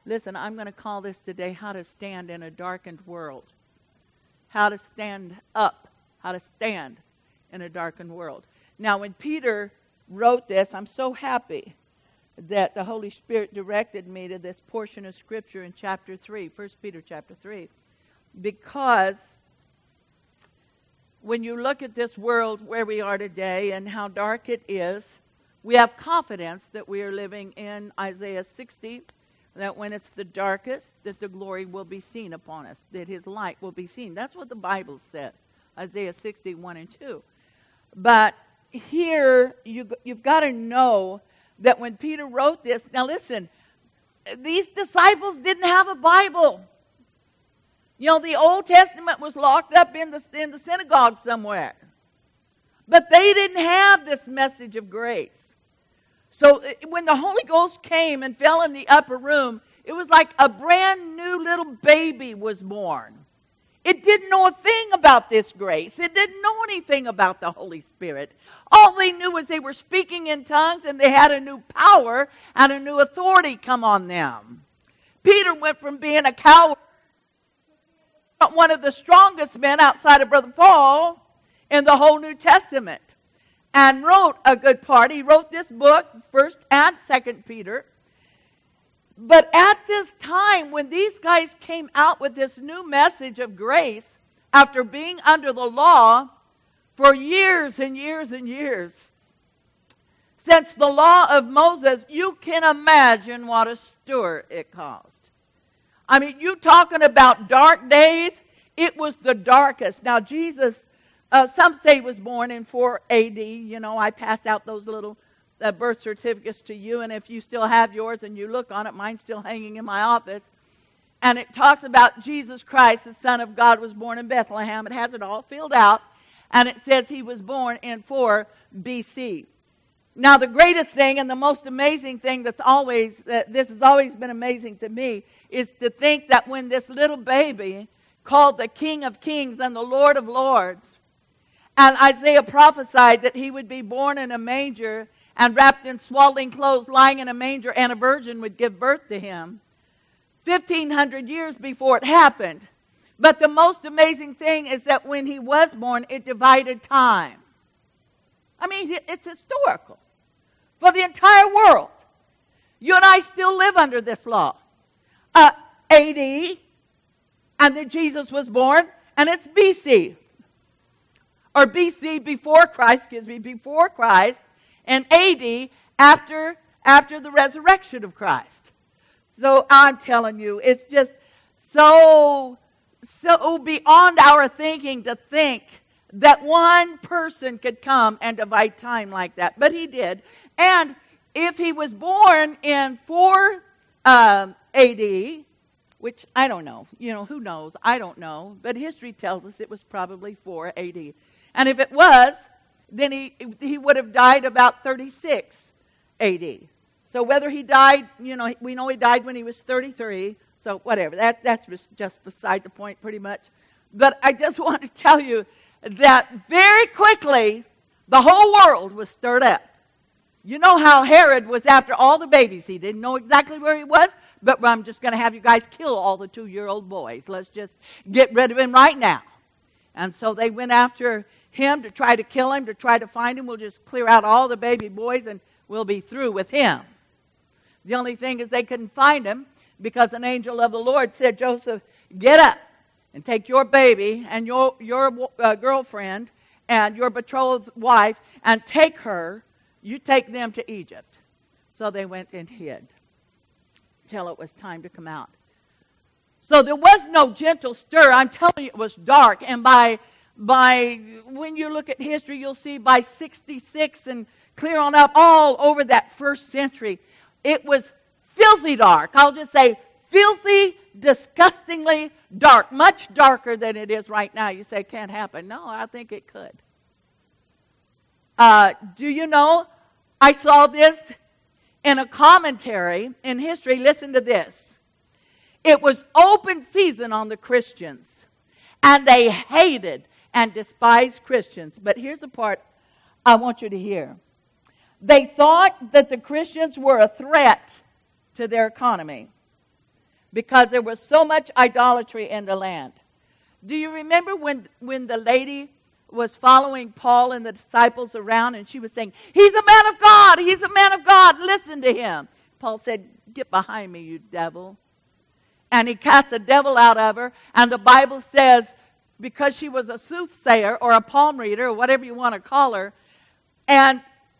Listen, I'm going to call this today how to stand in a darkened world. How to stand up. How to stand in a darkened world. Now, when Peter wrote this, I'm so happy that the Holy Spirit directed me to this portion of Scripture in chapter 3, 1 Peter chapter 3, because when you look at this world where we are today and how dark it is, we have confidence that we are living in Isaiah 60, that when it's the darkest, that the glory will be seen upon us, that his light will be seen. That's what the Bible says, Isaiah 60, 1 and 2. But here, you've got to know that when Peter wrote this, now listen, these disciples didn't have a Bible. You know, the Old Testament was locked up in the synagogue somewhere. But they didn't have this message of grace. So when the Holy Ghost came and fell in the upper room, it was like a brand new little baby was born. It didn't know a thing about this grace. It didn't know anything about the Holy Spirit. All they knew was they were speaking in tongues and they had a new power and a new authority come on them. Peter went from being a coward, one of the strongest men outside of Brother Paul in the whole New Testament, and wrote a good part. He wrote this book, 1st and 2nd Peter. But at this time, when these guys came out with this new message of grace, after being under the law for years and years and years, since the law of Moses, you can imagine what a stir it caused. I mean, you talking about dark days, it was the darkest. Now, Jesus, some say was born in 4 A.D. You know, I passed out those little birth certificates to you, and if you still have yours and you look on it, mine's still hanging in my office. And it talks about Jesus Christ, the Son of God, was born in Bethlehem. It has it all filled out, and it says he was born in 4 B.C. Now, the greatest thing and the most amazing thing this has always been amazing to me, is to think that when this little baby, called the King of Kings and the Lord of Lords, and Isaiah prophesied that he would be born in a manger and wrapped in swaddling clothes, lying in a manger, and a virgin would give birth to him, 1,500 years before it happened. But the most amazing thing is that when he was born, it divided time. I mean, it's historical for the entire world. You and I still live under this law. A.D., and then Jesus was born, and it's B.C., or B.C. before Christ, before Christ, and A.D. after the resurrection of Christ. So I'm telling you, it's just so beyond our thinking to think that one person could come and divide time like that. But he did. And if he was born in 4 A.D., which I don't know. You know, who knows? I don't know. But history tells us it was probably 4 A.D. And if it was, then he would have died about 36 A.D. So whether he died, you know, we know he died when he was 33. So whatever. That's just beside the point pretty much. But I just want to tell you that very quickly, the whole world was stirred up. You know how Herod was after all the babies. He didn't know exactly where he was, but I'm just going to have you guys kill all the 2-year-old boys. Let's just get rid of him right now. And so they went after him to try to kill him, to try to find him. We'll just clear out all the baby boys and we'll be through with him. The only thing is they couldn't find him because an angel of the Lord said, Joseph, get up and take your baby and your girlfriend and your betrothed wife and take her. You take them to Egypt. So they went and hid till it was time to come out. So there was no gentle stir. I'm telling you, it was dark. And by when you look at history, you'll see by 66 and clear on up all over that first century, it was filthy dark. I'll just say filthy, disgustingly dark, much darker than it is right now. You say it can't happen. No, I think it could. Do you know, I saw this in a commentary in history. Listen to this. It was open season on the Christians, and they hated and despised Christians. But here's the part I want you to hear. They thought that the Christians were a threat to their economy. because there was so much idolatry in the land. Do you remember when the lady was following Paul and the disciples around, and she was saying, "He's a man of God, he's a man of God, listen to him." Paul said, "Get behind me, you devil." And he cast the devil out of her, and the Bible says, because she was a soothsayer or a palm reader or whatever you want to call her, and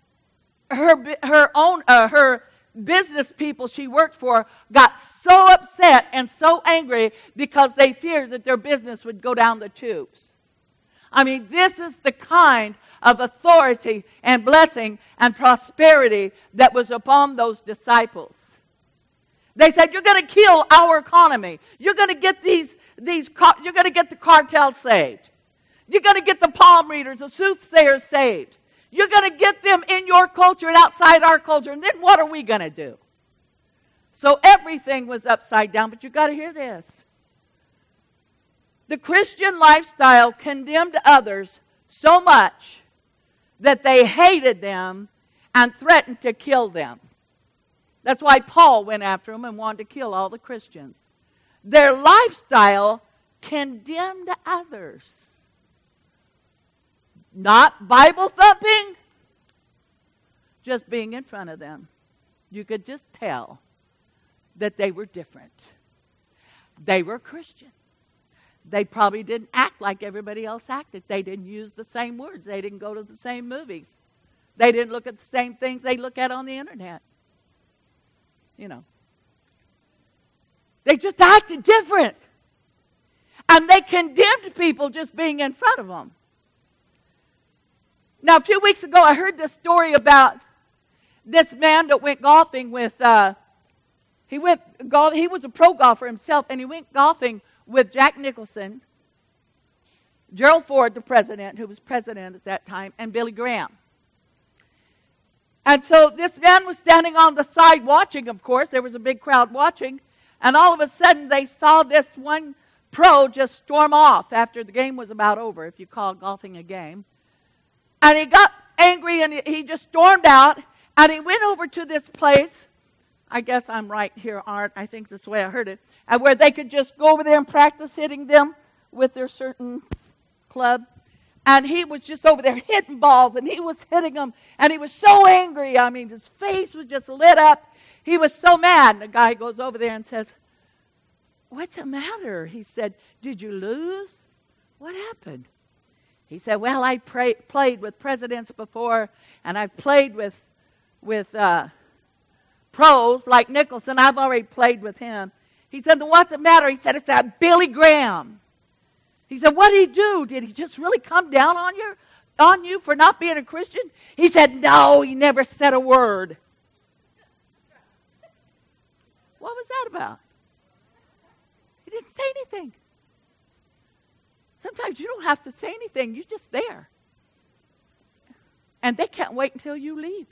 her business people she worked for got so upset and so angry because they feared that their business would go down the tubes. I mean, this is the kind of authority and blessing and prosperity that was upon those disciples. They said, "You're going to kill our economy. You're going to get you're going to get the cartel saved. You're going to get the palm readers, the soothsayers saved. You're going to get them in your culture and outside our culture. And then what are we going to do?" So everything was upside down. But you've got to hear this. The Christian lifestyle condemned others so much that they hated them and threatened to kill them. That's why Paul went after them and wanted to kill all the Christians. Their lifestyle condemned others. Not Bible thumping, just being in front of them. You could just tell that they were different. They were Christian. They probably didn't act like everybody else acted. They didn't use the same words. They didn't go to the same movies. They didn't look at the same things they look at on the internet. You know. They just acted different. And they condemned people just being in front of them. Now, a few weeks ago, I heard this story about this man that went golfing with, he was a pro golfer himself, and he went golfing with Jack Nicholson, Gerald Ford, the president, who was president at that time, and Billy Graham. And so this man was standing on the side watching, of course. There was a big crowd watching. And all of a sudden, they saw this one pro just storm off after the game was about over, if you call golfing a game. And he got angry, and he just stormed out, and he went over to this place. I guess I'm right here, Art. I think that's the way I heard it. And where they could just go over there and practice hitting them with their certain club. And he was just over there hitting balls, and he was hitting them, and he was so angry. I mean, his face was just lit up. He was so mad. And the guy goes over there and says, "What's the matter?" He said, "Did you lose? What happened?" He said, "Well, I played with presidents before, and I've played with pros like Nicholson. I've already played with him." He said, "Then what's the matter?" He said, "It's that Billy Graham." He said, "What did he do? Did he just really come down on you for not being a Christian?" He said, "No, he never said a word." What was that about? He didn't say anything. Sometimes you don't have to say anything. You're just there. And they can't wait until you leave.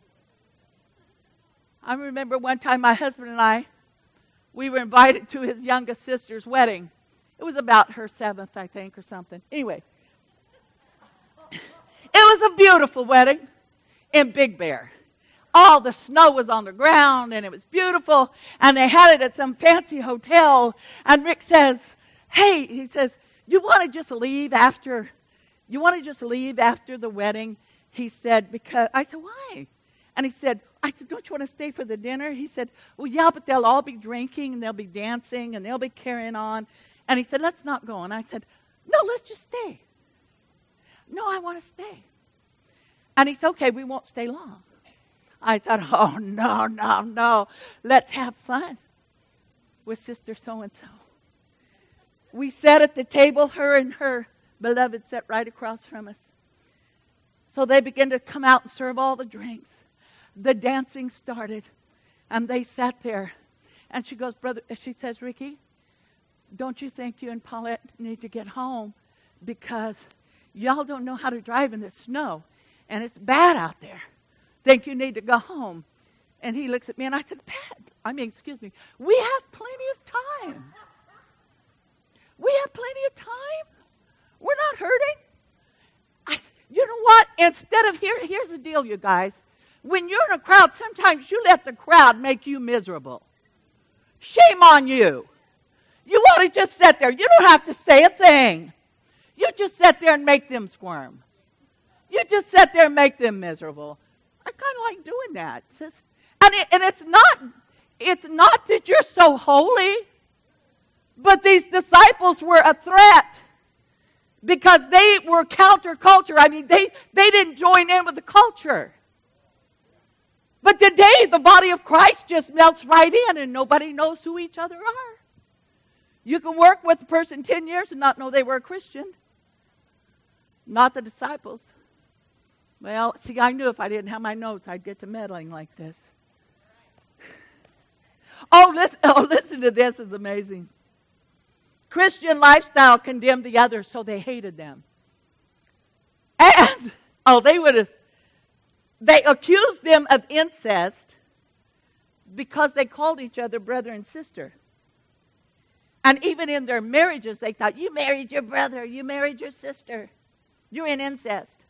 I remember one time my husband and I, we were invited to his youngest sister's wedding. It was about her 7th, I think, or something. Anyway, it was a beautiful wedding in Big Bear. All the snow was on the ground, and it was beautiful. And they had it at some fancy hotel. And Rick says, "Hey," he says, "you want to just leave after the wedding?" He said, "Because," I said, "Why?" And I said, "Don't you want to stay for the dinner?" He said, "Well, yeah, but they'll all be drinking, and they'll be dancing, and they'll be carrying on." And he said, "Let's not go." And I said, "No, let's just stay." "No, I want to stay." And he said, "Okay, we won't stay long." I thought, "Oh, no. Let's have fun with Sister so-and-so." We sat at the table, her and her beloved sat right across from us. So they began to come out and serve all the drinks. The dancing started, and they sat there. And she goes, she says, "Ricky, don't you think you and Paulette need to get home? Because y'all don't know how to drive in the snow, and it's bad out there. Think you need to go home?" And he looks at me, and I said, excuse me, we have plenty of time. We have plenty of time. We're not hurting. You know what? Instead of, here's the deal, you guys. When you're in a crowd, sometimes you let the crowd make you miserable. Shame on you. You ought to just sit there. You don't have to say a thing. You just sit there and make them squirm. You just sit there and make them miserable. I kind of like doing that. And it's not that you're so holy, but these disciples were a threat because they were counterculture. I mean, they didn't join in with the culture. But today, the body of Christ just melts right in and nobody knows who each other are. You can work with a person 10 years and not know they were a Christian. Not the disciples. Well, see, I knew if I didn't have my notes, I'd get to meddling like this. Listen to this. It's amazing. Christian lifestyle condemned the others, so they hated them. And, they accused them of incest because they called each other brother and sister. And even in their marriages, they thought, you married your brother, you married your sister. You're in incest.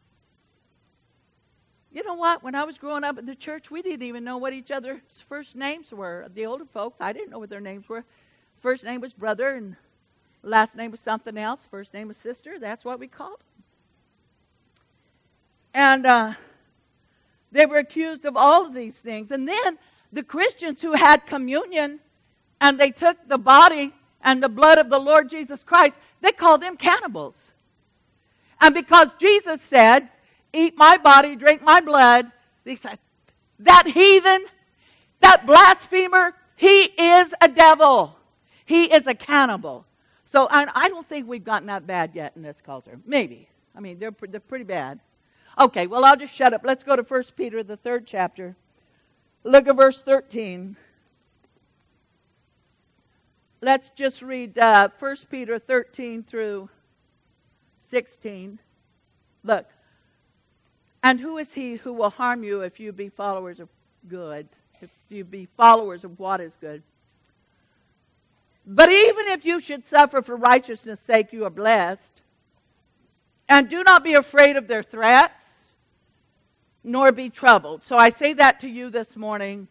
You know what? When I was growing up in the church, we didn't even know what each other's first names were. The older folks, I didn't know what their names were. First name was brother, and last name was something else. First name was sister. That's what we called them. And they were accused of all of these things. And then the Christians who had communion, and they took the body and the blood of the Lord Jesus Christ, they called them cannibals. And because Jesus said, eat my body, drink my blood, they said, that heathen, that blasphemer, he is a devil. He is a cannibal. So I don't think we've gotten that bad yet in this culture. Maybe. I mean, they're pretty bad. Okay, well, I'll just shut up. Let's go to 1 Peter, the 3rd chapter. Look at verse 13. Let's just read 1 Peter 13 through 16. Look. And who is he who will harm you if you be followers of good? If you be followers of what is good? But even if you should suffer for righteousness' sake, you are blessed. And do not be afraid of their threats, nor be troubled. So I say that to you this morning.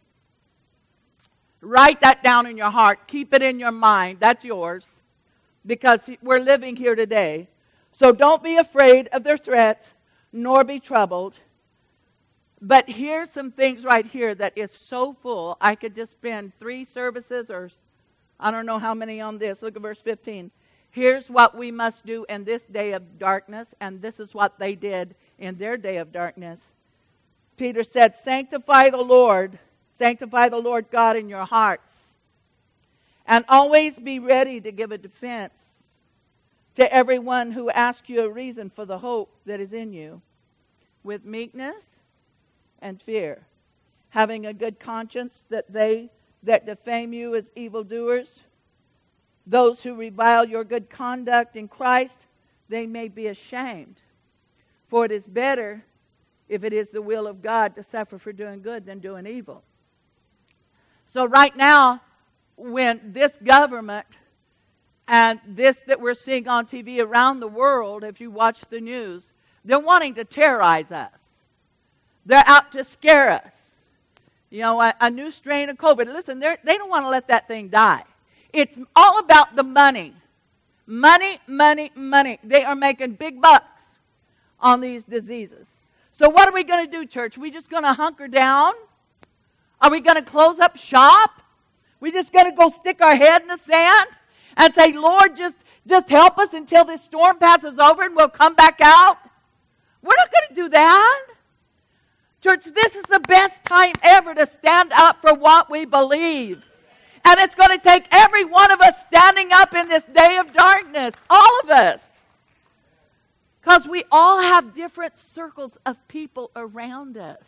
Write that down in your heart. Keep it in your mind. That's yours. Because we're living here today. So don't be afraid of their threats, nor be troubled. But here's some things right here that is so full. I could just spend 3 services or I don't know how many on this. Look at verse 15. Here's what we must do in this day of darkness, and this is what they did in their day of darkness. Peter said, sanctify the Lord God in your hearts, and always be ready to give a defense to everyone who asks you a reason for the hope that is in you, with meekness and fear, having a good conscience, that they that defame you as evildoers, those who revile your good conduct in Christ, they may be ashamed. For it is better, if it is the will of God, to suffer for doing good than doing evil. So right now, when this government and this that we're seeing on TV around the world, if you watch the news, they're wanting to terrorize us. They're out to scare us. You know, a new strain of COVID. Listen, they don't want to let that thing die. It's all about the money. Money, money, money. They are making big bucks on these diseases. So what are we going to do, church? Are we just going to hunker down? Are we going to close up shop? We just going to go stick our head in the sand and say, Lord, just help us until this storm passes over and we'll come back out? We're not going to do that. Church, this is the best time ever to stand up for what we believe. And it's going to take every one of us standing up in this day of darkness. All of us. Because we all have different circles of people around us.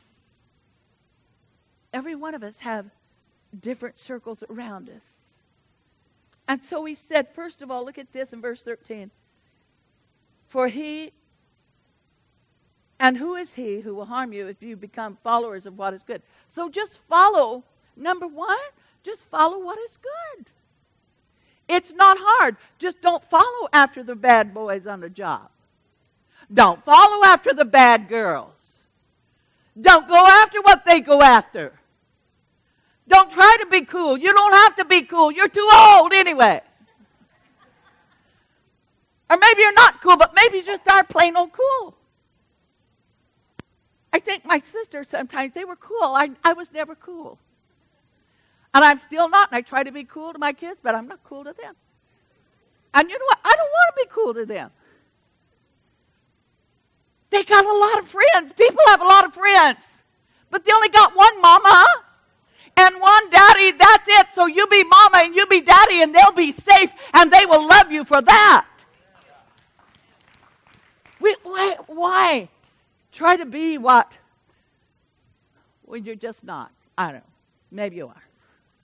Every one of us have different circles around us. And so he said, first of all, look at this in verse 13. And who is he who will harm you if you become followers of what is good? So just follow, number one, just follow what is good. It's not hard. Just don't follow after the bad boys on the job. Don't follow after the bad girls. Don't go after what they go after. Don't try to be cool. You don't have to be cool. You're too old anyway. Or maybe you're not cool, but maybe you just are plain old cool. I think my sisters sometimes, they were cool. I was never cool. And I'm still not. And I try to be cool to my kids, but I'm not cool to them. And you know what? I don't want to be cool to them. They got a lot of friends. People have a lot of friends. But they only got one mama and one daddy. That's it. So you be mama and you be daddy, and they'll be safe, and they will love you for that. Why? Try to be what? Well, you're just not. I don't know. Maybe you are.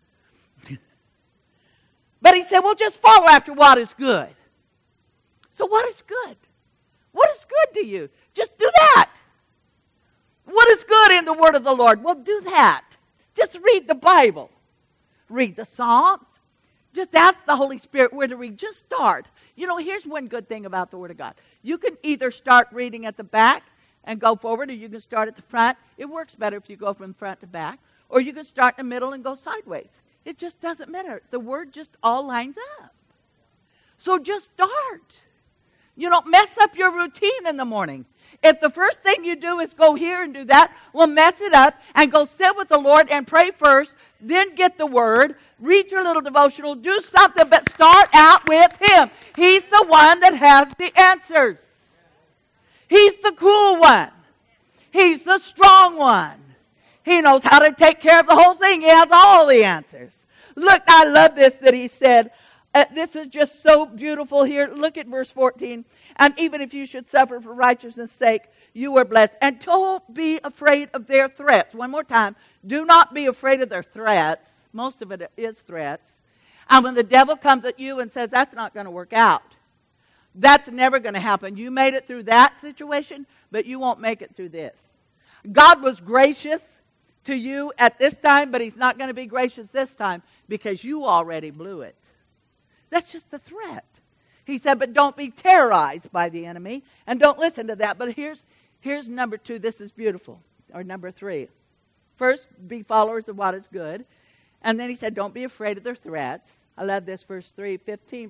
But he said, well, just follow after what is good. So what is good? What is good to you? Just do that. What is good in the word of the Lord? Well, do that. Just read the Bible. Read the Psalms. Just ask the Holy Spirit where to read. Just start. You know, here's one good thing about the Word of God. You can either start reading at the back and go forward, or you can start at the front. It works better if you go from front to back. Or you can start in the middle and go sideways. It just doesn't matter. The Word just all lines up. So just start. You don't mess up your routine in the morning. If the first thing you do is go here and do that, well, mess it up and go sit with the Lord and pray first, then get the Word, read your little devotional, do something, but start out with Him. He's the one that has the answers. He's the cool one. He's the strong one. He knows how to take care of the whole thing. He has all the answers. Look, I love this that he said. This is just so beautiful here. Look at verse 14. And even if you should suffer for righteousness' sake, you are blessed. And don't be afraid of their threats. One more time. Do not be afraid of their threats. Most of it is threats. And when the devil comes at you and says, that's not going to work out. That's never going to happen. You made it through that situation, but you won't make it through this. God was gracious to you at this time, but He's not going to be gracious this time because you already blew it. That's just the threat. He said, but don't be terrorized by the enemy, and don't listen to that. But here's number 2. This is beautiful. Or number 3. First, be followers of what is good. And then he said, don't be afraid of their threats. I love this, verse 15.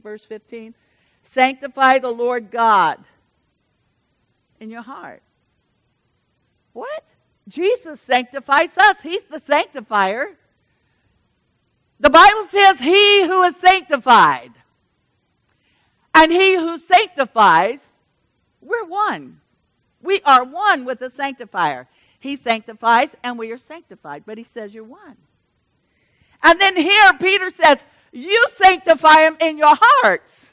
Sanctify the Lord God in your heart. What? Jesus sanctifies us. He's the sanctifier. The Bible says, he who is sanctified. And he who sanctifies, we're one. We are one with the sanctifier. He sanctifies and we are sanctified. But he says you're one. And then here Peter says, you sanctify them in your hearts.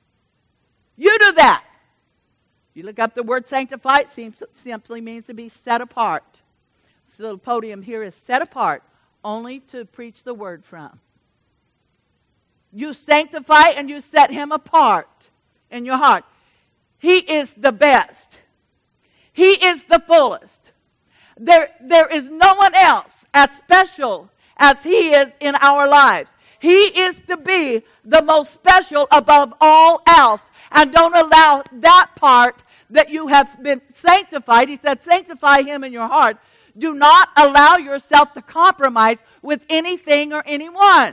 You do that. You look up the word sanctify, it simply means to be set apart. This little podium here is set apart only to preach the word from. You sanctify and you set him apart in your heart. He is the best. He is the fullest. There is no one else as special as he is in our lives. He is to be the most special above all else. And don't allow that part that you have been sanctified. He said, sanctify him in your heart. Do not allow yourself to compromise with anything or anyone.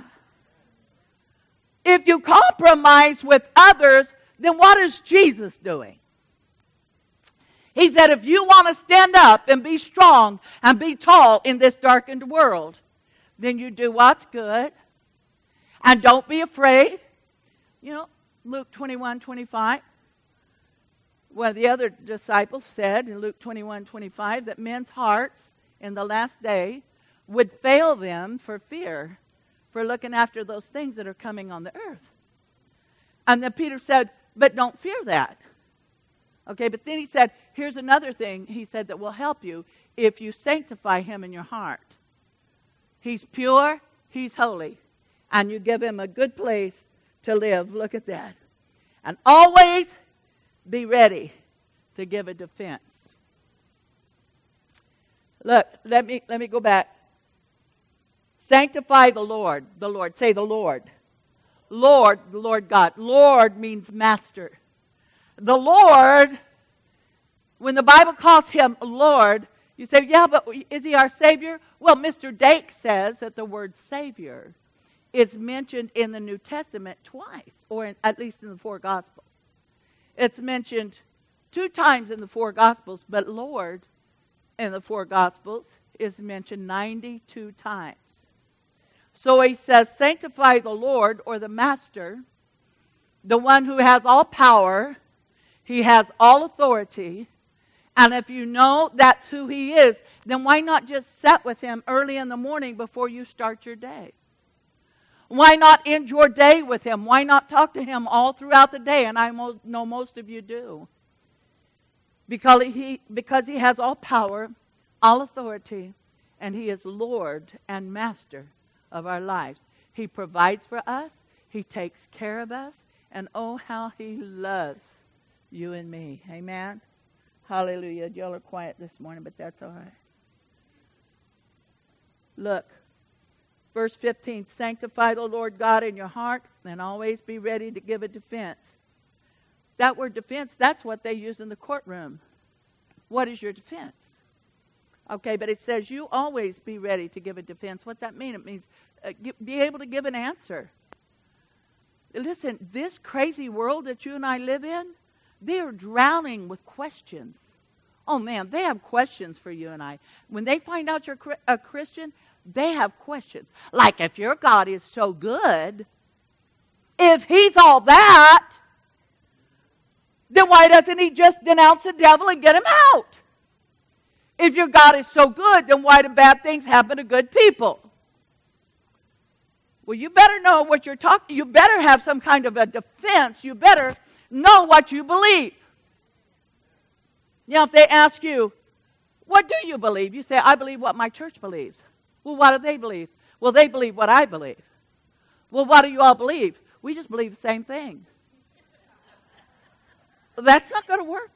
If you compromise with others, then what is Jesus doing? He said, if you want to stand up and be strong and be tall in this darkened world, then you do what's good. And don't be afraid. You know, Luke 21:25. One of the other disciples said in Luke 21:25 that men's hearts in the last day would fail them for fear, for looking after those things that are coming on the earth. And then Peter said, but don't fear that. Okay, but then he said, here's another thing he said that will help you if you sanctify him in your heart. He's pure, he's holy, and you give him a good place to live. Look at that. And always be ready to give a defense. Look, let me go back. Sanctify the Lord. The Lord. Say the Lord. Lord, the Lord God. Lord means master. The Lord, when the Bible calls him Lord, You say, yeah, but is he our Savior? Well, Mr. Dake says that the word Savior is mentioned in the New Testament twice, or at least in the four Gospels. It's mentioned 2 times in the four Gospels, but Lord in the four Gospels is mentioned 92 times. So he says, sanctify the Lord, or the Master, the one who has all power. He has all authority. And if you know that's who he is, then why not just sit with him early in the morning before you start your day? Why not end your day with him? Why not talk to him all throughout the day? And I know most of you do. Because he has all power, all authority, and he is Lord and Master of our lives. He provides for us. He takes care of us. And oh, how he loves you and me. Amen? Hallelujah. Y'all are quiet this morning, but that's all right. Look. Verse 15, sanctify the Lord God in your heart and always be ready to give a defense. That word defense, that's what they use in the courtroom. What is your defense? Okay, but it says you always be ready to give a defense. What's that mean? It means be able to give an answer. Listen, this crazy world that you and I live in, they are drowning with questions. Oh man, they have questions for you and I. When they find out you're a Christian, they have questions. Like, if your God is so good, if he's all that, then why doesn't he just denounce the devil and get him out? If your God is so good, then why do bad things happen to good people? Well, you better know what you're talking. You better have some kind of a defense. You better know what you believe. You know, if they ask you, what do you believe? You say, I believe what my church believes. Well, what do they believe? Well, they believe what I believe. Well, what do you all believe? We just believe the same thing. That's not going to work.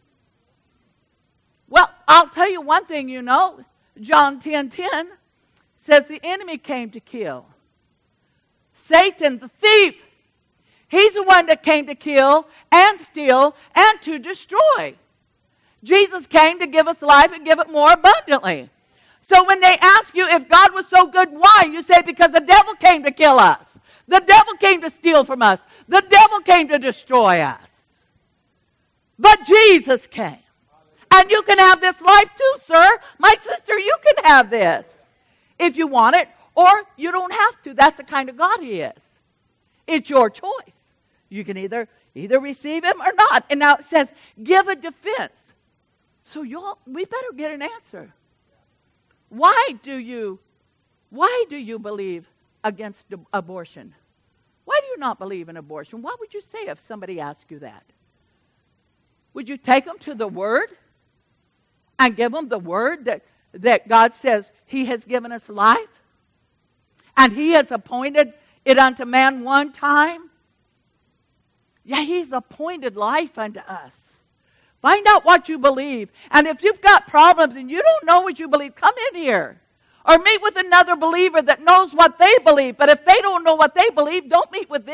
Well, I'll tell you one thing you know. John 10:10 says the enemy came to kill. Satan, the thief, he's the one that came to kill and steal and to destroy. Jesus came to give us life and give it more abundantly. So when they ask you if God was so good, why? You say, because the devil came to kill us. The devil came to steal from us. The devil came to destroy us. But Jesus came. And you can have this life too, sir. My sister, you can have this. If you want it, or you don't have to. That's the kind of God he is. It's your choice. You can either receive him or not. And now it says, give a defense. So we better get an answer. Why do you believe against abortion? Why do you not believe in abortion? What would you say if somebody asked you that? Would you take them to the Word and give them the Word that God says he has given us life? And he has appointed it unto man one time? Yeah, he's appointed life unto us. Find out what you believe. And if you've got problems and you don't know what you believe, come in here. Or meet with another believer that knows what they believe. But if they don't know what they believe, don't meet with them.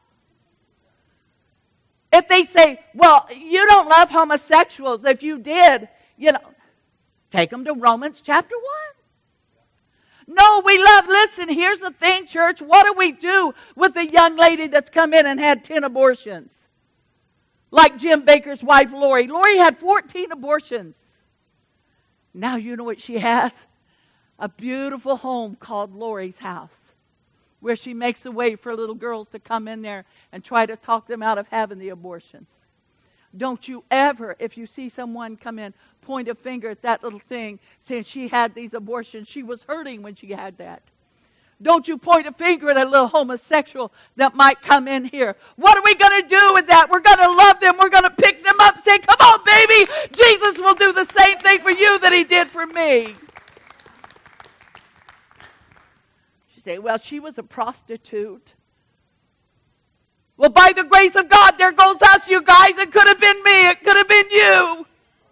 If they say, well, you don't love homosexuals. If you did, take them to Romans chapter 1. No, listen, here's the thing, church. What do we do with the young lady that's come in and had 10 abortions? Like Jim Bakker's wife, Lori. Lori had 14 abortions. Now you know what she has? A beautiful home called Lori's house, where she makes a way for little girls to come in there and try to talk them out of having the abortions. Don't you ever, if you see someone come in, point a finger at that little thing saying she had these abortions. She was hurting when she had that. Don't you point a finger at a little homosexual that might come in here. What are we going to do with that? We're going to love them. We're going to pick them up and say, come on, baby. Jesus will do the same thing for you that he did for me. You say, well, she was a prostitute. Well, by the grace of God, there goes us, you guys. It could have been me. It could have been you.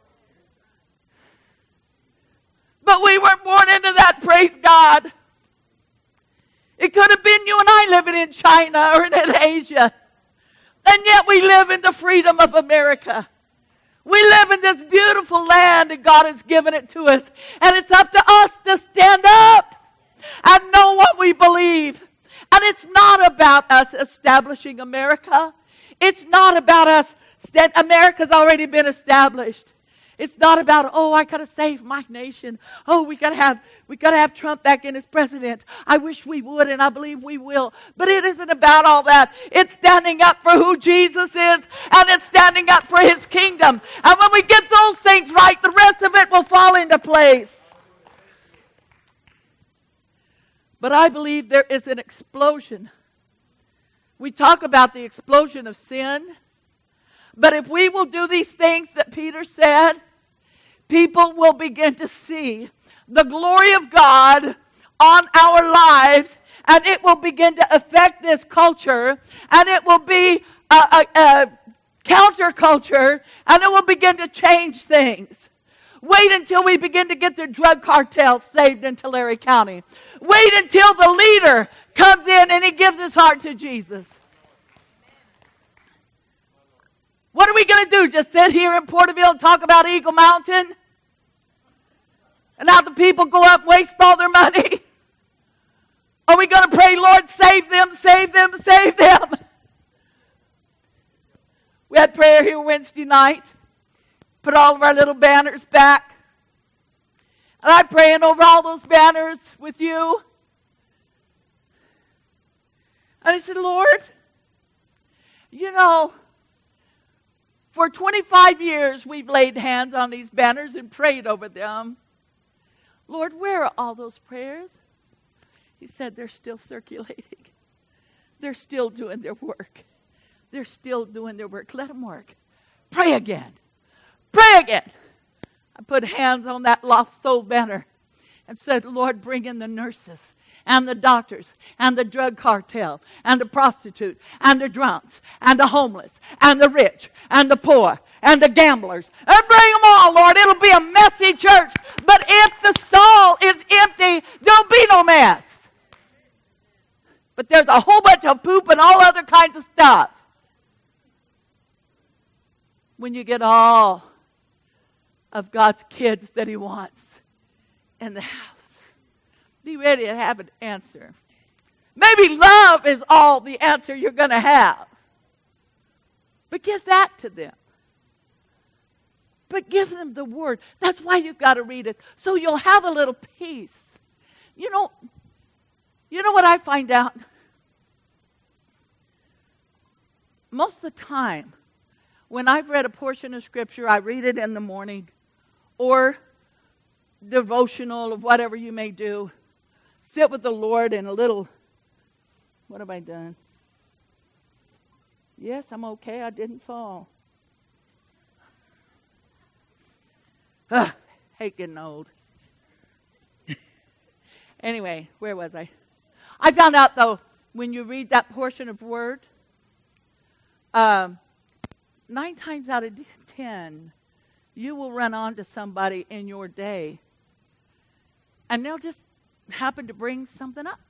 But we weren't born into that, praise God. It could have been you and I living in China or in Asia. And yet we live in the freedom of America. We live in this beautiful land, and God has given it to us. And it's up to us to stand up and know what we believe. And it's not about us establishing America. It's not about us. America's already been established. It's not about, oh, I got to save my nation. Oh, we got to have Trump back in as president. I wish we would, and I believe we will. But it isn't about all that. It's standing up for who Jesus is, and it's standing up for his kingdom. And when we get those things right, the rest of it will fall into place. But I believe there is an explosion. We talk about the explosion of sin. But if we will do these things that Peter said, people will begin to see the glory of God on our lives, and it will begin to affect this culture, and it will be a counterculture, and it will begin to change things. Wait until we begin to get the drug cartel saved in Tulare County. Wait until the leader comes in and he gives his heart to Jesus. What are we going to do? Just sit here in Porterville and talk about Eagle Mountain? And have the people go up and waste all their money? Are we going to pray, Lord, save them, save them, save them? We had prayer here Wednesday night. Put all of our little banners back. And I'm praying over all those banners with you. And I said, Lord, you know, for 25 years, we've laid hands on these banners and prayed over them. Lord, where are all those prayers? He said, they're still circulating. They're still doing their work. They're still doing their work. Let them work. Pray again. Pray again. I put hands on that lost soul banner and said, Lord, bring in the nurses and the doctors, and the drug cartel, and the prostitute, and the drunks, and the homeless, and the rich, and the poor, and the gamblers. And bring them all, Lord. It'll be a messy church. But if the stall is empty, there'll be no mess. But there's a whole bunch of poop and all other kinds of stuff. When you get all of God's kids that he wants in the house, be ready to have an answer. Maybe love is all the answer you're going to have. But give that to them. But give them the word. That's why you've got to read it. So you'll have a little peace. You know what I find out? Most of the time, when I've read a portion of Scripture, I read it in the morning or devotional or whatever you may do. Sit with the Lord in a little, what have I done? Yes, I'm okay. I didn't fall. Hate getting old. Anyway, where was I? I found out, though, when you read that portion of Word, 9 times out of 10, you will run onto somebody in your day, and they'll just happen to bring something up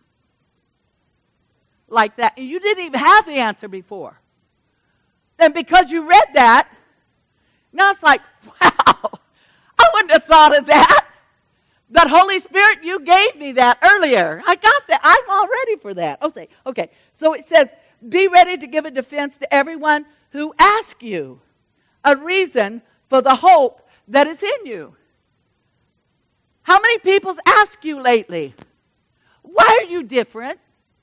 like that. And you didn't even have the answer before. And because you read that, now it's like, wow, I wouldn't have thought of that. That Holy Spirit, you gave me that earlier. I got that. I'm all ready for that. Okay. So it says, be ready to give a defense to everyone who asks you a reason for the hope that is in you. How many people's asked you lately, why are you different?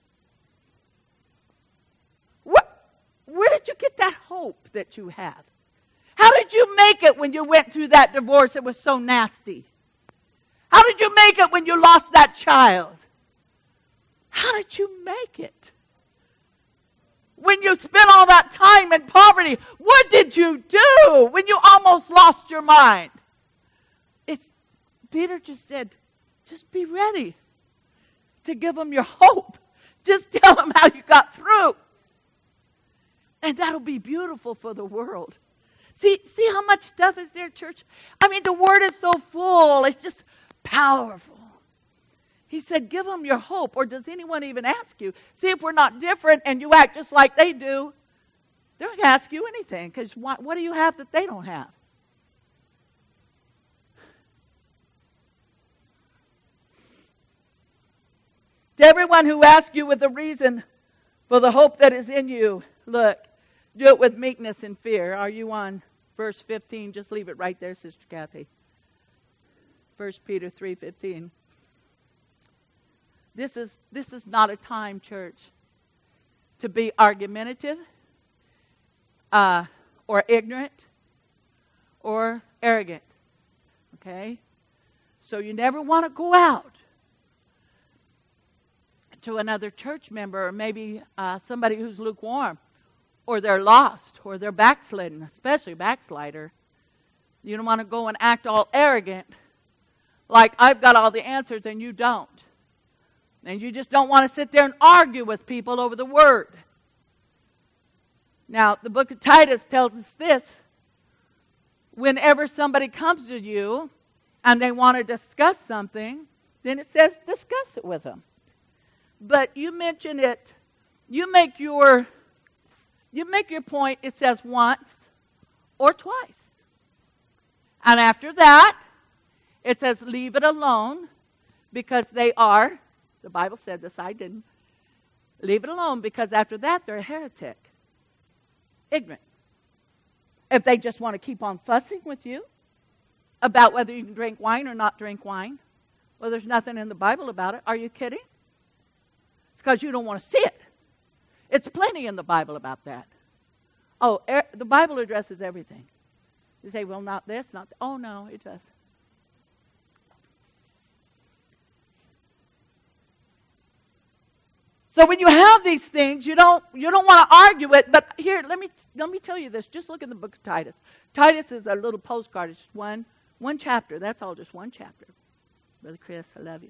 Where did you get that hope that you have? How did you make it when you went through that divorce? It was so nasty. How did you make it when you lost that child? How did you make it? When you spent all that time in poverty, what did you do when you almost lost your mind? Peter just said, just be ready to give them your hope. Just tell them how you got through. And that'll be beautiful for the world. See how much stuff is there, church? I mean, the word is so full. It's just powerful. He said, give them your hope. Or does anyone even ask you? See, if we're not different and you act just like they do, they're not going to ask you anything. Because what do you have that they don't have? To everyone who asks you with a reason for the hope that is in you, look, do it with meekness and fear. Are you on verse 15? Just leave it right there, Sister Kathy. 1 Peter 3:15. This is not a time, church, to be argumentative or ignorant or arrogant. Okay? So you never want to go out to another church member or maybe somebody who's lukewarm or they're lost or they're backslidden, especially backslider. You don't want to go and act all arrogant like I've got all the answers and you don't. And you just don't want to sit there and argue with people over the word. Now, the book of Titus tells us this. Whenever somebody comes to you and they want to discuss something, then it says discuss it with them. But you mention it, you make your point, it says once or twice. And after that, it says leave it alone because they are, the Bible said this, I didn't. Leave it alone because after that they're a heretic. Ignorant. If they just want to keep on fussing with you about whether you can drink wine or not drink wine, well, there's nothing in the Bible about it. Are you kidding? It's because you don't want to see it. It's plenty in the Bible about that. Oh, the Bible addresses everything. You say, well, not this, not that. Oh, no, it does. So when you have these things, you don't want to argue it. But here, let me tell you this. Just look in the book of Titus. Titus is a little postcard. It's just one chapter. That's all, just one chapter. Brother Chris, I love you.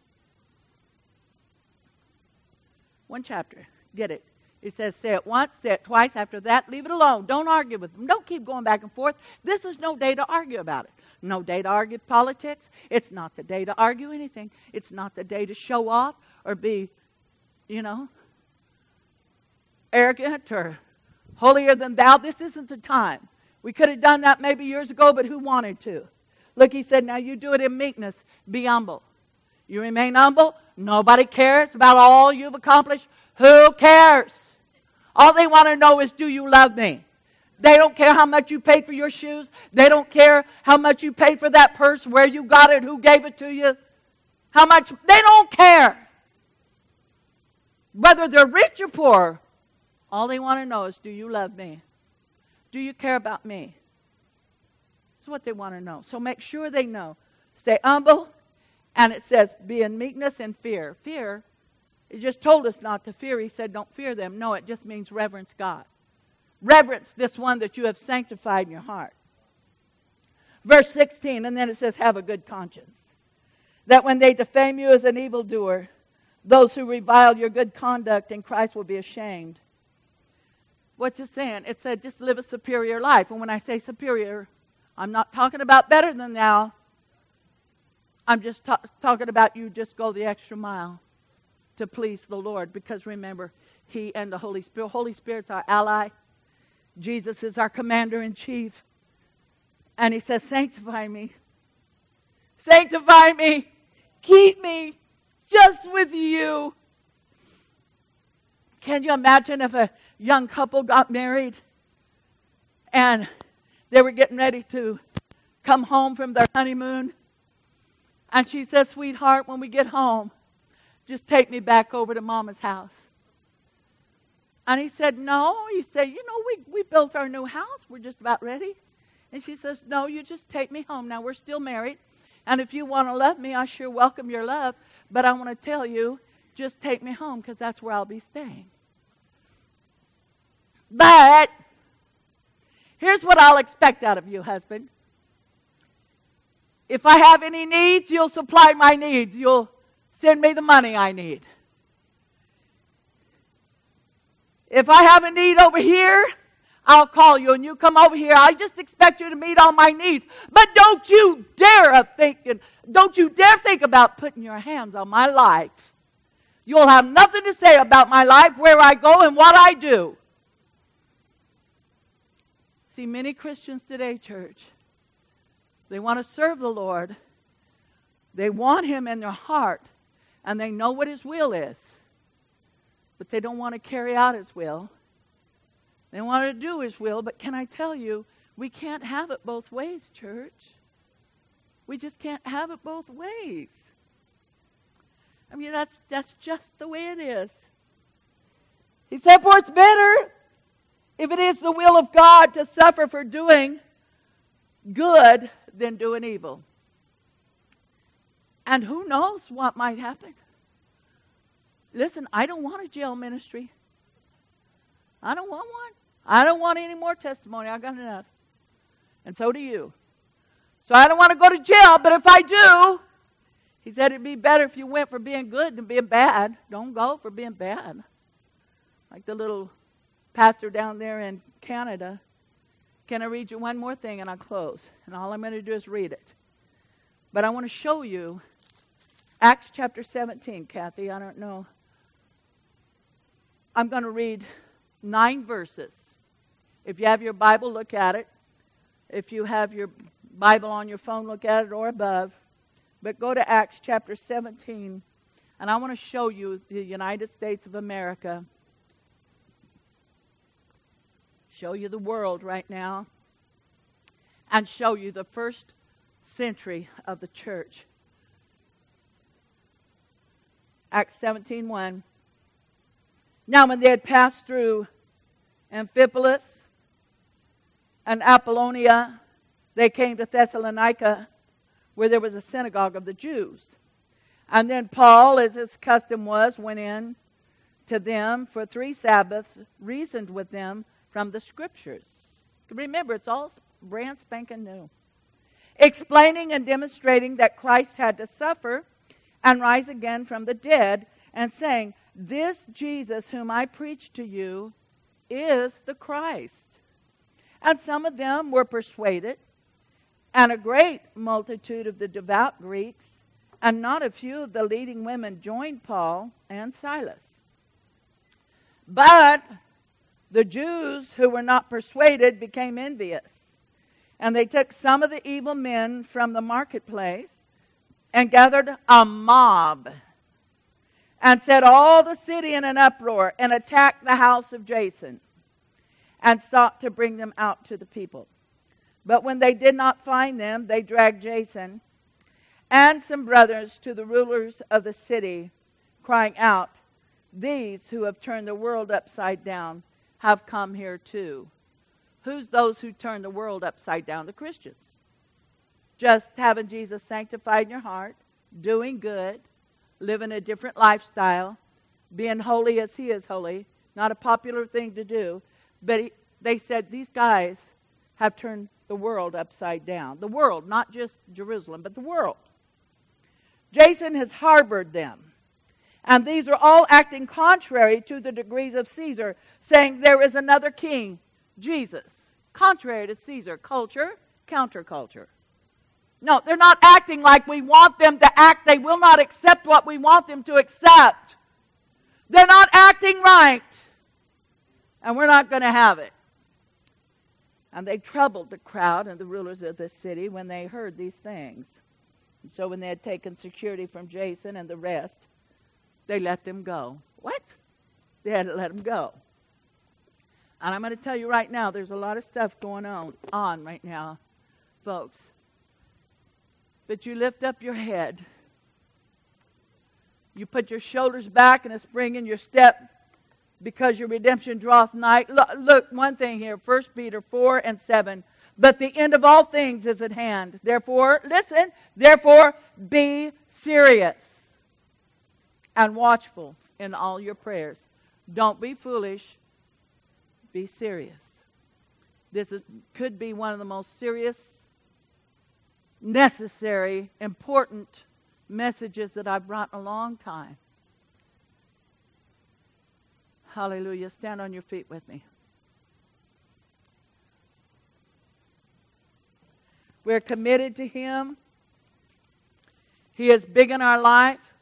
One chapter. Get it. It says, say it once, say it twice. After that, leave it alone. Don't argue with them. Don't keep going back and forth. This is no day to argue about it. No day to argue politics. It's not the day to argue anything. It's not the day to show off or be, arrogant or holier than thou. This isn't the time. We could have done that maybe years ago, but who wanted to? Look, he said, now you do it in meekness. Be humble. You remain humble. Nobody cares about all you've accomplished. Who cares? All they want to know is, do you love me? They don't care how much you paid for your shoes. They don't care how much you paid for that purse, where you got it, who gave it to you, how much. They don't care. Whether they're rich or poor, all they want to know is, do you love me? Do you care about me? That's what they want to know. So make sure they know. Stay humble. And it says, be in meekness and fear. Fear, it just told us not to fear. He said, don't fear them. No, it just means reverence God. Reverence this one that you have sanctified in your heart. Verse 16, and then it says, have a good conscience. That when they defame you as an evildoer, those who revile your good conduct in Christ will be ashamed. What's it saying? It said just live a superior life. And when I say superior, I'm not talking about better than thou. I'm just talking about you just go the extra mile to please the Lord. Because remember, He and the Holy Spirit. Holy Spirit's our ally. Jesus is our commander-in-chief. And He says, sanctify me. Sanctify me. Keep me just with you. Can you imagine if a young couple got married and they were getting ready to come home from their honeymoon? And she says, sweetheart, when we get home, just take me back over to Mama's house. And he said, no. He said, we built our new house. We're just about ready. And she says, no, you just take me home. Now, we're still married. And if you want to love me, I sure welcome your love. But I want to tell you, just take me home because that's where I'll be staying. But here's what I'll expect out of you, husband. If I have any needs, you'll supply my needs. You'll send me the money I need. If I have a need over here, I'll call you and you come over here. I just expect you to meet all my needs. But don't you dare think about putting your hands on my life. You'll have nothing to say about my life, where I go and what I do. See, many Christians today, church, they want to serve the Lord. They want Him in their heart. And they know what His will is. But they don't want to carry out His will. They want to do His will, but can I tell you, we can't have it both ways, church. We just can't have it both ways. I mean, that's just the way it is. He said, for it's better, if it is the will of God, to suffer for doing good than doing evil. And who knows what might happen. Listen, I don't want a jail ministry. I don't want one. I don't want any more testimony. I got enough. And so do you. So I don't want to go to jail, but if I do, He said it'd be better if you went for being good than being bad. Don't go for being bad. Like the little pastor down there in Canada. Can I read you one more thing and I'll close? And all I'm going to do is read it. But I want to show you Acts chapter 17, Kathy. I don't know. I'm going to read 9 verses. If you have your Bible, look at it. If you have your Bible on your phone, look at it or above. But go to Acts chapter 17, and I want to show you the United States of America. Show you the world right now. And show you the first century of the church. Acts 17:1. Now when they had passed through Amphipolis and Apollonia, they came to Thessalonica, where there was a synagogue of the Jews. And then Paul, as his custom was, went in to them for 3 Sabbaths, reasoned with them from the Scriptures. Remember, it's all brand spanking new. Explaining and demonstrating that Christ had to suffer and rise again from the dead, and saying, this Jesus whom I preach to you is the Christ. And some of them were persuaded, and a great multitude of the devout Greeks, and not a few of the leading women joined Paul and Silas. But the Jews who were not persuaded became envious, and they took some of the evil men from the marketplace and gathered a mob and set all the city in an uproar and attacked the house of Jason and sought to bring them out to the people. But when they did not find them, they dragged Jason and some brothers to the rulers of the city, crying out, these who have turned the world upside down have come here too. Who's those who turn the world upside down? The Christians. Just having Jesus sanctified in your heart, doing good, living a different lifestyle, being holy as He is holy. Not a popular thing to do. But they said these guys have turned the world upside down. The world, not just Jerusalem, but the world. Jason has harbored them. And these are all acting contrary to the degrees of Caesar, saying there is another king, Jesus. Contrary to Caesar. Culture, counterculture. No, they're not acting like we want them to act. They will not accept what we want them to accept. They're not acting right. And we're not going to have it. And they troubled the crowd and the rulers of the city when they heard these things. And so when they had taken security from Jason and the rest, they let them go. What? They had to let them go. And I'm going to tell you right now, there's a lot of stuff going on right now, folks. But you lift up your head. You put your shoulders back and a spring in your step because your redemption draweth nigh. Look, one thing here, 1 Peter 4:7. But the end of all things is at hand. Therefore, listen, therefore be serious and watchful in all your prayers. Don't be foolish. Be serious. This could be one of the most serious, necessary, important messages that I've brought in a long time. Hallelujah. Stand on your feet with me. We're committed to Him. He is big in our life.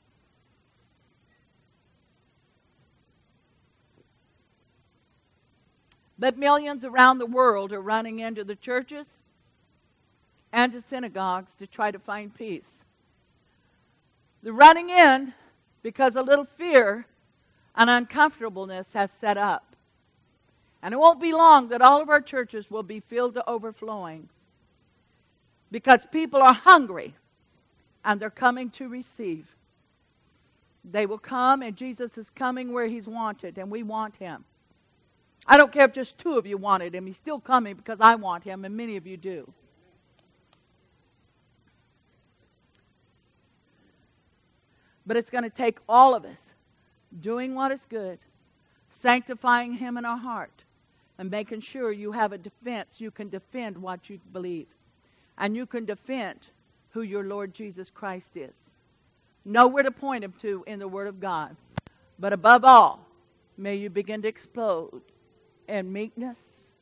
But millions around the world are running into the churches and to synagogues to try to find peace. The running in because a little fear and uncomfortableness has set up. And it won't be long that all of our churches will be filled to overflowing because people are hungry and they're coming to receive. They will come, and Jesus is coming where He's wanted, and we want Him. I don't care if just 2 of you wanted Him. He's still coming because I want Him, and many of you do. But it's going to take all of us doing what is good, sanctifying Him in our heart, and making sure you have a defense. You can defend what you believe. And you can defend who your Lord Jesus Christ is. Know where to point Him to in the Word of God. But above all, may you begin to explode in meekness,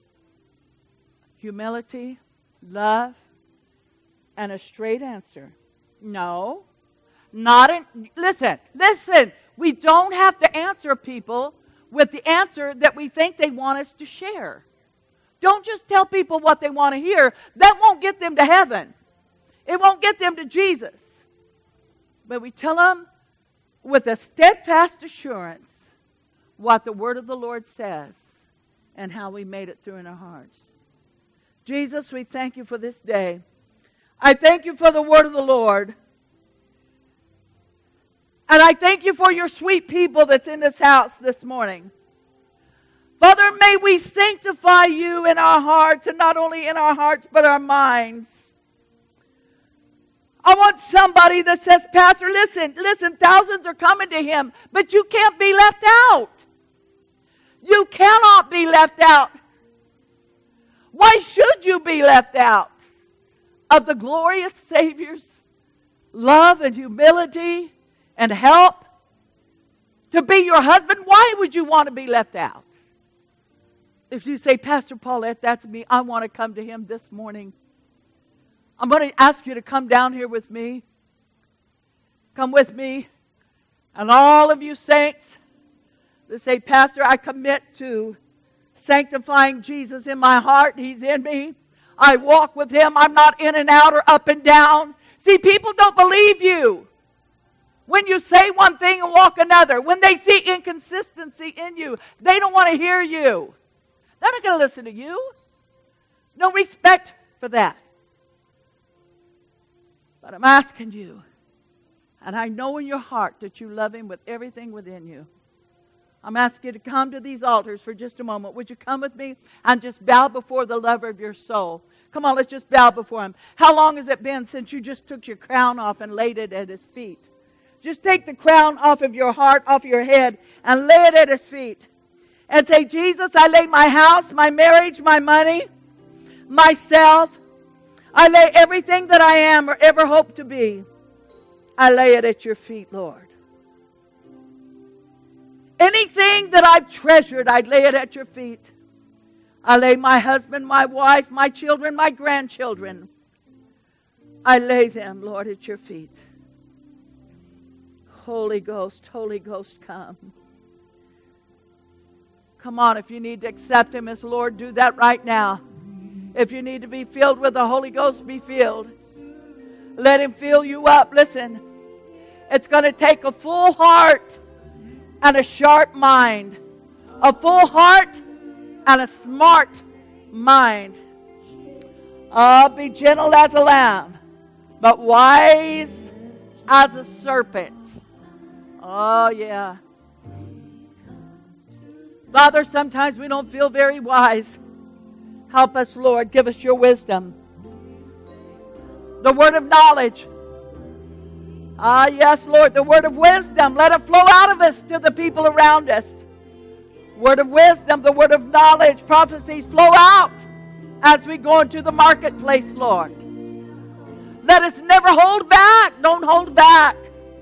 humility, love, and a straight answer. No, not in... Listen. We don't have to answer people with the answer that we think they want us to share. Don't just tell people what they want to hear. That won't get them to heaven. It won't get them to Jesus. But we tell them with a steadfast assurance what the Word of the Lord says and how we made it through in our hearts. Jesus, we thank You for this day. I thank You for the Word of the Lord. And I thank You for Your sweet people that's in this house this morning. Father, may we sanctify You in our hearts, and not only in our hearts, but our minds. I want somebody that says, Pastor, listen, thousands are coming to Him, but you can't be left out. You cannot be left out. Why should you be left out of the glorious Savior's love and humility and help to be your husband? Why would you want to be left out? If you say, Pastor Paulette, that's me, I want to come to Him this morning. I'm going to ask you to come down here with me. Come with me. And all of you saints that say, Pastor, I commit to sanctifying Jesus in my heart. He's in me. I walk with Him. I'm not in and out or up and down. See, people don't believe you when you say one thing and walk another. When they see inconsistency in you, they don't want to hear you. They're not going to listen to you. There's no respect for that. But I'm asking you, and I know in your heart that you love Him with everything within you. I'm asking you to come to these altars for just a moment. Would you come with me and just bow before the lover of your soul? Come on, let's just bow before Him. How long has it been since you just took your crown off and laid it at His feet? Just take the crown off of your heart, off your head, and lay it at His feet. And say, Jesus, I lay my house, my marriage, my money, myself. I lay everything that I am or ever hope to be. I lay it at Your feet, Lord. Anything that I've treasured, I lay it at Your feet. I lay my husband, my wife, my children, my grandchildren. I lay them, Lord, at Your feet. Holy Ghost, come. Come on, if you need to accept Him as Lord, do that right now. If you need to be filled with the Holy Ghost, be filled. Let Him fill you up. Listen, it's going to take a full heart and a sharp mind. A full heart and a smart mind. Be gentle as a lamb, but wise as a serpent. Oh, yeah. Father, sometimes we don't feel very wise. Help us, Lord. Give us Your wisdom. The word of knowledge. Yes, Lord, the word of wisdom. Let it flow out of us to the people around us. Word of wisdom, the word of knowledge, prophecies flow out as we go into the marketplace, Lord. Let us never hold back. Don't hold back.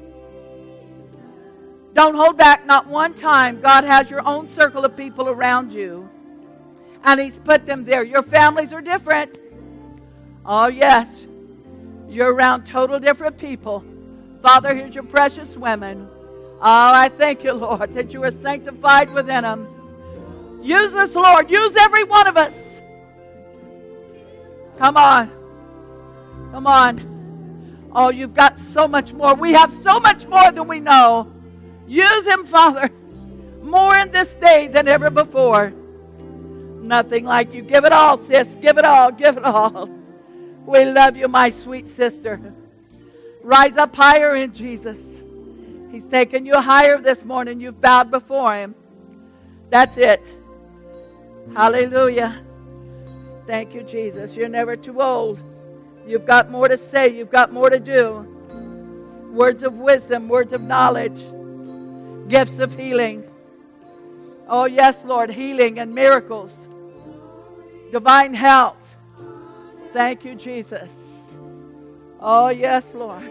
Don't hold back, not one time. God has your own circle of people around you. And He's put them there. Your families are different. Oh, yes. You're around total different people. Father, here's Your precious women. Oh, I thank You, Lord, that You are sanctified within them. Use us, Lord. Use every one of us. Come on. Come on. Oh, you've got so much more. We have so much more than we know. Use him, Father, more in this day than ever before. Nothing like you. Give it all, sis. Give it all. Give it all. We love you, my sweet sister. Rise up higher in Jesus. He's taken you higher this morning. You've bowed before him. That's it. Hallelujah. Thank you, Jesus. You're never too old. You've got more to say. You've got more to do. Words of wisdom, words of knowledge, gifts of healing. Oh, yes, Lord, healing and miracles, divine health. Thank you, Jesus. Oh, yes, Lord.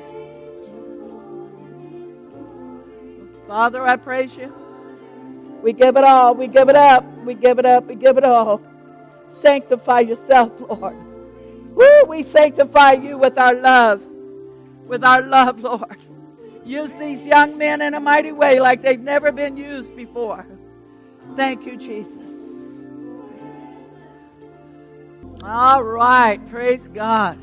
Father, I praise you. We give it all. We give it up. We give it up. We give it all. Sanctify yourself, Lord. Woo, we sanctify you with our love. With our love, Lord. Use these young men in a mighty way like they've never been used before. Thank you, Jesus. All right. Praise God.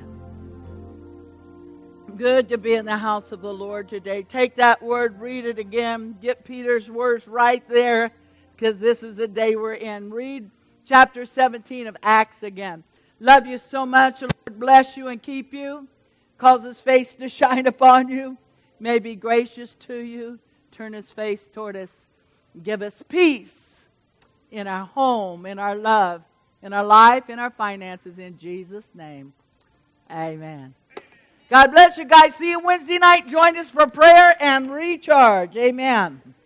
Good to be in the house of the Lord today. Take that word, read it again. Get Peter's words right there, because this is the day we're in. Read chapter 17 of Acts again. Love you so much. The Lord bless you and keep you. Cause his face to shine upon you. May be gracious to you. Turn his face toward us. Give us peace in our home, in our love, in our life, in our finances. In Jesus' name. Amen. God bless you guys. See you Wednesday night. Join us for prayer and recharge. Amen.